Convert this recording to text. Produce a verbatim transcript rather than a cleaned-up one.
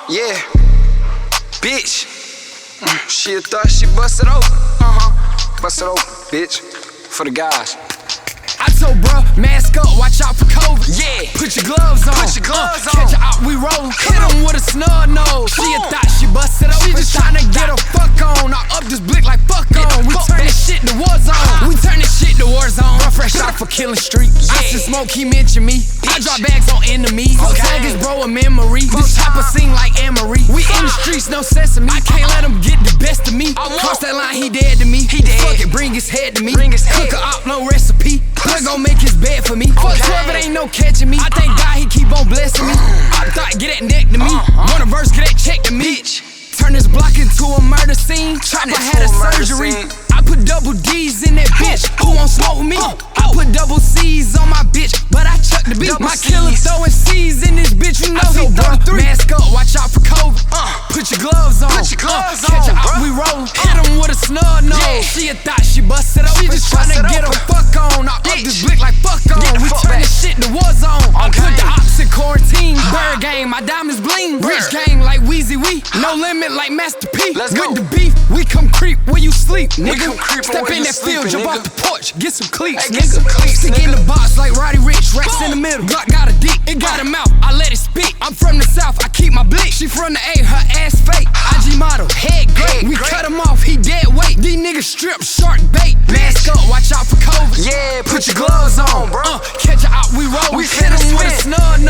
yeah, bitch. Mm, she thought she busted open. Uh-huh. Busted open, bitch. For the guys. I told bruh, mask up, watch out for COVID. Yeah. Put your gloves on. Put your gloves uh, on. Catch her out, we rollin'. Hit him with a snub nose. She a thought she busted open. She just tryna get her fuck on. I up this blick like fuck on. We turn this shit to war zone. We turn this shit to war zone. Run fresh out for killing street. I see smoke, he mention me. I drop bags on enemies. Okay. Tag his bro a memory. This chopper sing like Emery. We in the streets, no sesame. I can't let him get the best of me. Cross that line, he dead to me. He dead. Fuck it, bring his head to me. Bring his head. Cook a op, no recipe. Plug gon' make his bed for me. Fuck twelve, it ain't no catching me. I thank God he keep on blessing me. I thought get that neck to me. Want a verse, get that check to me. Turn this block into a murder scene. Chopper had a surgery. I put double D's in that bitch. Who won't smoke with me? I put double C's on my bitch, but I chuck the beat. My killer throwing C's in this bitch, you know he throw three. Mask up, watch out for COVID. Put your gloves on. Put your gloves on, Catch her out, bro. we rollin'. Hit him with a snub nose. Yeah. She a thought she busted open. She just tryna get her fuck on. I up this blick like fuck on. Get the We fuck turn back. this shit to war zone. I Okay. put the ops in quarantine. Bird game, my diamonds bling. Rich gang like Weezy Wee. No limit like Master P. Let's With go. the beef, we come creep where you sleep, nigga. come creepin' Step where in you that field, sleepin', jump nigga. off the porch, get some cleats, Hey, get nigga. some cleats, Stick in nigga. the box like Roddy Rich, racks in the middle. Glock got a dick, it got a mouth, I let it spit. I'm from the south, I keep my blick. She from the A, her ass fake. I G model, head great. Head We great. cut him off, he dead weight. These niggas strip shark bait. Mask up, watch out for COVID. Yeah, put your gloves on, bro. Uh, catch her out, we roll. We Hit finna him with a spin. snub